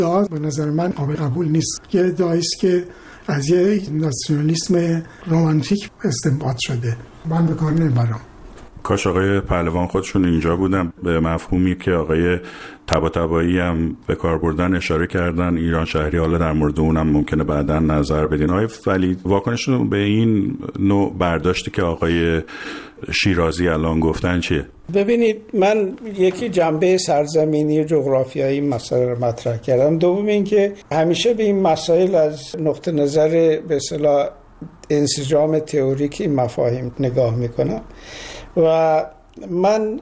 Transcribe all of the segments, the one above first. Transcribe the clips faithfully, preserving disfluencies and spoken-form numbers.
ادعا به نظر من قابل قبول نیست. یه ادعایی است که از یه ناسیونالیسم رمانتیک استنباط شده. من به کار نمیبرم. کاش آقای پهلوان خودشون اینجا بودن، به مفهومی که آقای طباطبایی هم به کار بردن اشاره کردن، ایران شهری، حالا در مورد اونم ممکنه بعداً نظر بدین. آقای ولی واکنشتون به این نوع برداشتی که آقای شیرازی الان گفتن چیه؟ ببینید، من یکی جنبه سرزمینی و جغرافیایی مسئله رو مطرح کردم. دوم این که همیشه به این مسائل از نقطه نظر به اصطلاح انسجام تئوریک این مفاهیم نگاه میکنم و من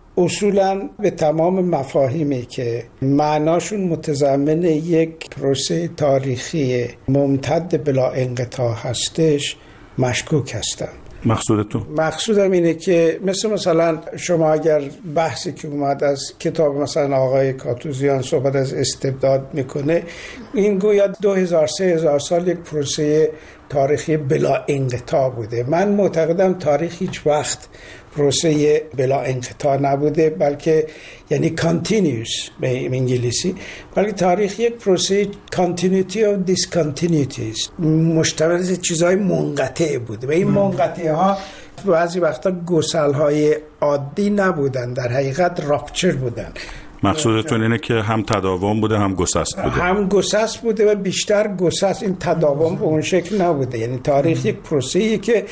اصولاً به تمام مفاهیمی که معناشون متضمن یک پروسه تاریخی ممتد بلا انقطاع هستش مشکوک هستم. مقصودتون؟ مقصودم اینه که مثل مثلا شما اگر بحثی که اومد از کتاب مثلا آقای کاتوزیان صحبت از استبداد میکنه، این گویا دو هزار سه هزار سال یک پروسه تاریخی بلا انقطاع بوده. من معتقدم تاریخ هیچ وقت پروسه بلا انقطاع نبوده، بلکه یعنی continuous به انگلیسی، بلکه تاریخ یک پروسه continuity of discontinuities، مشتمل از چیزهای منقطع بوده و این منقطع ها بعضی وقتا گسل های عادی نبودن، در حقیقت راپچر بودن. مقصودتون اینه که هم تداوم بوده هم گسست بوده؟ هم گسست بوده و بیشتر گسست، این تداوم به اون شکل نبوده. یعنی تاریخ یک پروسه‌ایه که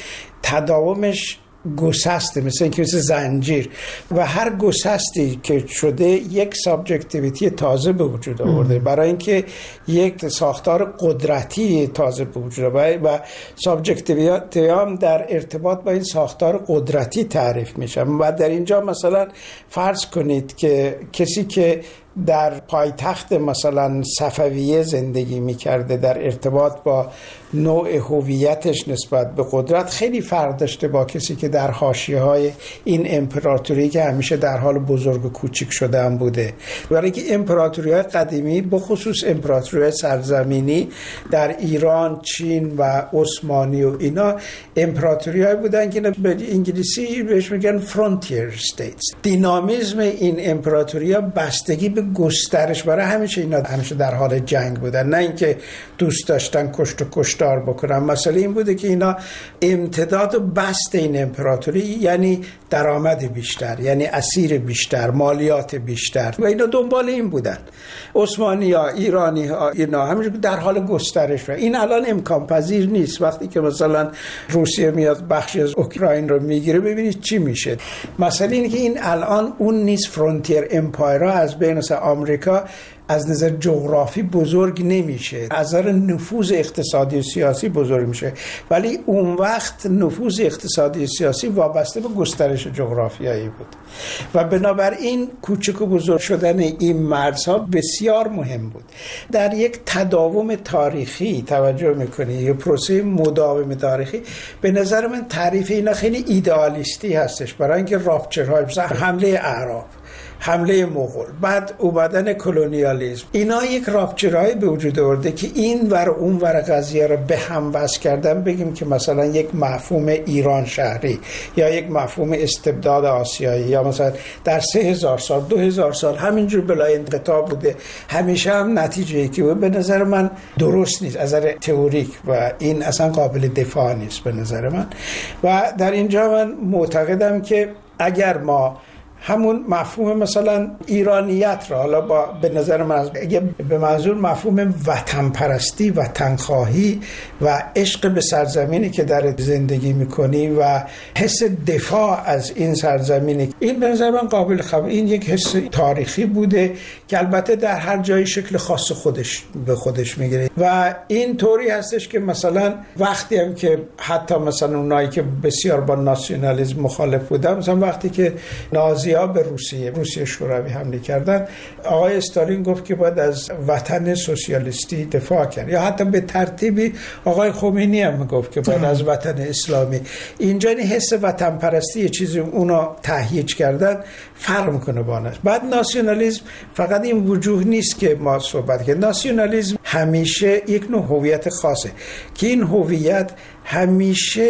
تداومش گسسته، مثل اینکه مثل زنجیر و هر گسستی که شده یک سابجکتیویتی تازه به وجود آورده، برای اینکه یک ساختار قدرتی تازه به وجود آورده و سابجکتیویتی هم در ارتباط با این ساختار قدرتی تعریف میشه. و در اینجا مثلا فرض کنید که کسی که در پایتخت مثلا صفویه زندگی میکرده در ارتباط با نوع هویتش نسبت به قدرت خیلی فرق داشته با کسی که در حاشیه‌های این امپراتوری که همیشه در حال بزرگ و کوچیک شدن بوده. برای اینکه امپراتوری‌های قدیمی به خصوص امپراتوری‌های سرزمینی در ایران، چین و عثمانی و اینا امپراتوری‌های بودن که به انگلیسی بهش میگن فرانتیر استیتس. دینامیسم این امپراتوری‌ها بستگی به گسترش، برای همیشه اینا همیشه در حال جنگ بودن، نه اینکه دوست داشتن کشت و کشتار بکنن. مسئله این بوده که اینا امتداد و بست این امپراتوری یعنی درآمد بیشتر، یعنی اسیر بیشتر، مالیات بیشتر و اینا دنبال این بودن. عثمانی ها، ایرانی ها، اینا همیشه در حال گسترش و این الان امکان پذیر نیست. وقتی که مثلا روسیه میاد بخشی از اوکراین رو میگیره، ببینید چی میشه. مسئله اینه که این الان اون نیست. فرانتیر امپایر از بین مثلا آمریکا از نظر جغرافی بزرگ نمیشه، از نظر نفوذ اقتصادی و سیاسی بزرگ میشه، ولی اون وقت نفوذ اقتصادی و سیاسی وابسته به گسترش جغرافیایی بود و بنابراین کوچک و بزرگ شدن این مرزها بسیار مهم بود. در یک تداوم تاریخی توجه میکنی، یه پروسه مداوم تاریخی، به نظر من تعریف اینا خیلی ایدئالیستی هستش، برای اینکه راپچرهای مثلا حمله اعراب، حمله مغول، بعد اومدن کلونیالیسم، اینا یک راپچرهای به وجود آورده که این ور اون ور قضیه رو به هم وصل کردن. بگیم که مثلا یک مفهوم ایران شهری یا یک مفهوم استبداد آسیایی یا مثلا در سه هزار سال دو هزار سال همینجور بلا انقطاع بوده، همیشه هم نتیجه که به نظر من درست نیست از نظر تئوریک و این اصلا قابل دفاع نیست به نظر من. و در اینجا من معتقدم که اگر ما همون مفهوم مثلا ایرانیت را، حالا با به نظر من اگه به منظور مفهوم وطن پرستی، وطن خواهی و عشق به سرزمینی که در زندگی میکنی و حس دفاع از این سرزمینی، این به نظر من قابل قبول. این یک حس تاریخی بوده که البته در هر جای شکل خاص خودش به خودش میگیره و این طوری هستش که مثلا وقتی هم که حتی مثلا اونایی که بسیار با ناسیونالیسم مخالف بودن، مثلا وقتی که نازی ها به روسیه روسیه شوروی حمله کردن، آقای استالین گفت که باید از وطن سوسیالیستی دفاع کرد، یا حتی به ترتیبی آقای خمینی هم گفت که باید از وطن اسلامی. اینجا این حس وطن پرستی یه چیزی اونا تهییج کردن فرق میکنه با ناس. بعد ناسیونالیسم فقط این وجوه نیست که ما صحبت کردیم. ناسیونالیسم همیشه یک نوع هویت خاصه که این هویت همیشه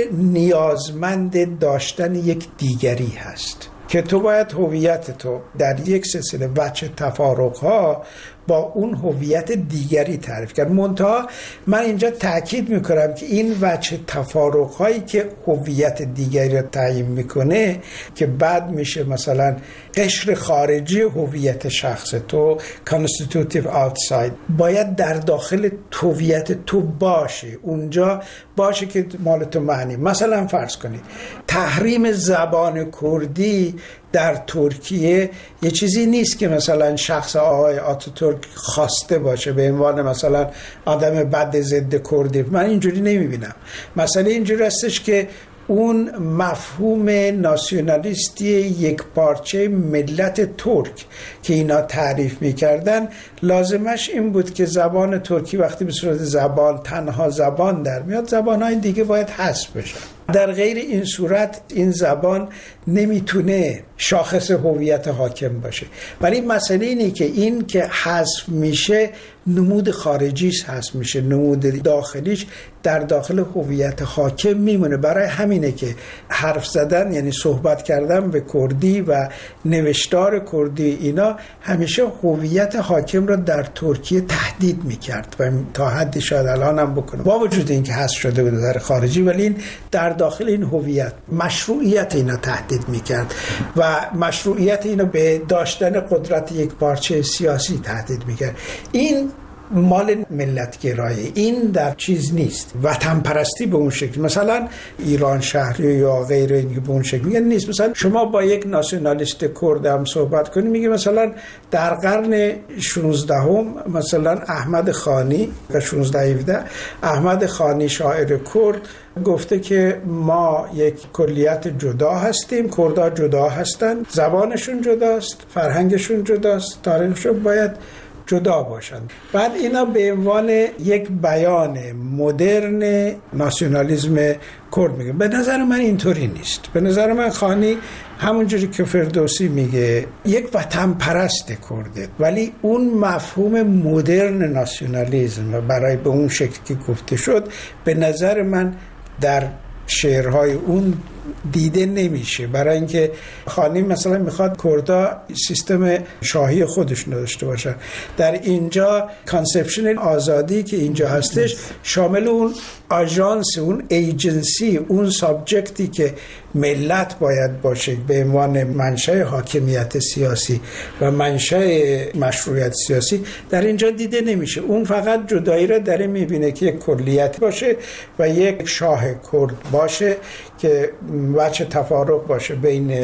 نیازمند داشتن یک دیگری هست، که تو باید هویت تو در یک سلسله وجه تفارق‌ها با اون هویت دیگری تعریف کرد. منتها من اینجا تاکید میکنم که این وجه تفارق هایی که هویت دیگری را تعیین میکنه که بعد میشه مثلا قشر خارجی هویت شخص تو، constitutive outside، باید در داخل هویت تو باشه، اونجا باشه که مال تو معنی. مثلا فرض کنید تحریم زبان کردی در ترکیه یه چیزی نیست که مثلا شخص آقای آتاتورک خواسته باشه به عنوان مثلا آدم بد ضد کردی. من اینجوری نمیبینم. مسئله اینجوری هستش که اون مفهوم ناسیونالیستی یک پارچه ملت ترک که اینا تعریف میکردن لازمش این بود که زبان ترکی وقتی به صورت زبان تنها زبان در میاد، زبانهای دیگه باید حذف بشن. در غیر این صورت این زبان نمیتونه شاخص هویت حاکم باشه. ولی مسئله اینه که این که حذف میشه نمود خارجیش حذف میشه، نمود داخلیش در داخل هویت حاکم میمونه. برای همینه که حرف زدن یعنی صحبت کردن به کردی و نوشتار کردی اینا همیشه هویت حاکم را در ترکیه تهدید میکرد و تا حدی شاید الان هم بکنه با وجود اینکه حذف شده به نظر خارجی، ولی این در داخل این هویت مشروعیت اینا تهدید میکرد و مشروعیت اینا به داشتن قدرت یک پارچه سیاسی تهدید میکرد. این مال ملتگرایی، این در چیز نیست. وطن پرستی به اون شکل مثلا ایران شهری یا غیر این به اون شکل میگن نیست. مثلا شما با یک ناسیونالیست کرد هم صحبت کنی میگه مثلا در قرن شانزده هم مثلا احمد خانی و شانزده هفده احمد خانی شاعر کرد گفته که ما یک کلیت جدا هستیم، کردها جدا هستن، زبانشون جداست، فرهنگشون جداست، تاریخشون باید جدا باشند. بعد اینا به عنوان یک بیان مدرن ناسیونالیسم کرد میگه. به نظر من اینطوری نیست. به نظر من خانی همونجوری که فردوسی میگه یک وطن پرست کرده، ولی اون مفهوم مدرن ناسیونالیسم برای به اون شکل که گفته شد به نظر من در شعرهای اون دیده نمیشه. برای اینکه خانی مثلا میخواد کردا سیستم شاهی خودش داشته باشه. در اینجا کانسپشن آزادی که اینجا هستش شامل اون آژانس، اون ایجنسی، اون سابجکتی که ملت باید باشه به عنوان منشأ حاکمیت سیاسی و منشأ مشروعیت سیاسی در اینجا دیده نمیشه. اون فقط جدایی را داره میبینه که یک کلیت باشه و یک شاه کرد باشه که وجه تفارق باشه بین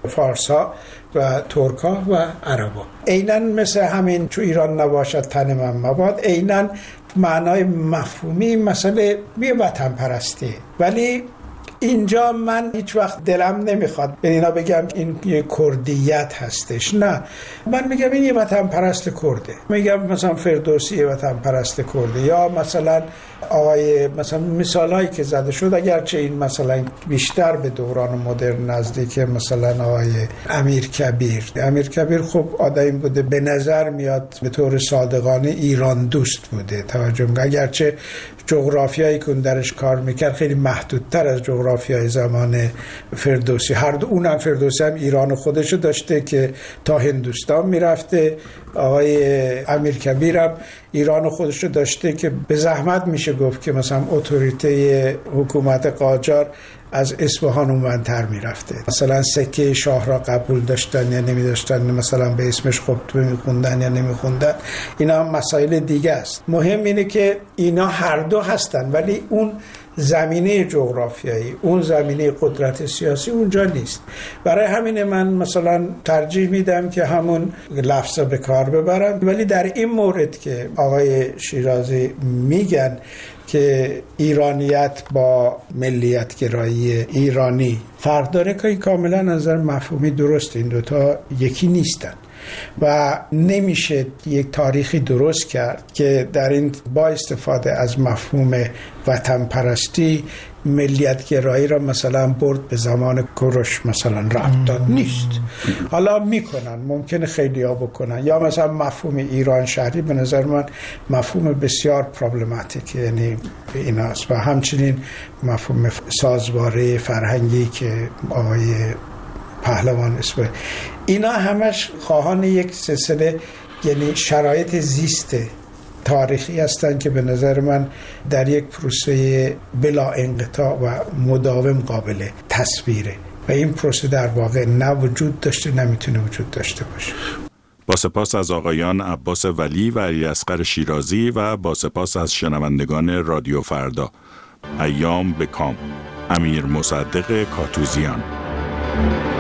فارسا و ترکا و عربا. عیناً مثل همین تو ایران نباشد تن من مباد، عیناً معنای مفهومی مسئله بی وطن پرستی. ولی اینجا من هیچ وقت دلم نمیخواد به اینا بگم این یه کردیت هستش. نه، من میگم این یه وطن پرست کرده. میگم مثلا فردوسی یه وطن پرست کرده، یا مثلا آقای مثلا مثالایی که زده شد اگرچه این مثلا بیشتر به دوران مدرن نزدیک، مثلا آقای امیرکبیر. امیرکبیر خب آدمی بوده به نظر میاد به طور صادقانه ایران دوست بوده، توجه میکنه، اگرچه جغرافیایی که درش کار میکرد خیلی محدودتر از جغرافیای زمان فردوسی. هر دو اونم فردوسی هم ایران خودشو داشته که تا هندوستان میرفته، آقای امیرکبیر هم ایران خودشو داشته که به زحمت میشه گفت که مثلا اتوریته حکومت قاجار از اصفهان اونورتر میرفته. مثلا سکه شاه را قبول داشتن یا نمی داشتن، مثلا به اسمش خطبه میخوندن یا نمیخوندن، اینا هم مسائل دیگه است. مهم اینه که اینا هر دو هستن ولی اون زمینه جغرافیایی، اون زمینه قدرت سیاسی اونجا نیست. برای همین من مثلا ترجیح میدم که همون لفظ به کار ببرم. ولی در این مورد که آقای شیرازی میگن که ایرانیت با ملیت گرایی ایرانی فرق داره، که کاملا نظر مفهومی درست، این دوتا یکی نیستن و نمیشه یک تاریخی درست کرد که در این با استفاده از مفهوم وطن پرستی ملیت گرایی را مثلا برد به زمان کوروش مثلا ربط داد. نیست. حالا میکنن، ممکنه خیلی ها بکنن، یا مثلا مفهوم ایران شهری به نظر من مفهوم بسیار پرابلماتیک، یعنی ایناست. و همچنین مفهوم سازواره فرهنگی که آقای پهلوان اسم، اینا همش خواهان یک سلسله یعنی شرایط زیست تاریخی هستند که به نظر من در یک پروسه بلا انقطاع و مداوم قابل تصویره و این پروسه در واقع نه وجود داشته نمیتونه وجود داشته باشه. با سپاس از آقایان عباس ولی و علیاصغر شیرازی و با سپاس از شنوندگان رادیو فردا. ایام به کام. امیر مصدق کاتوزیان.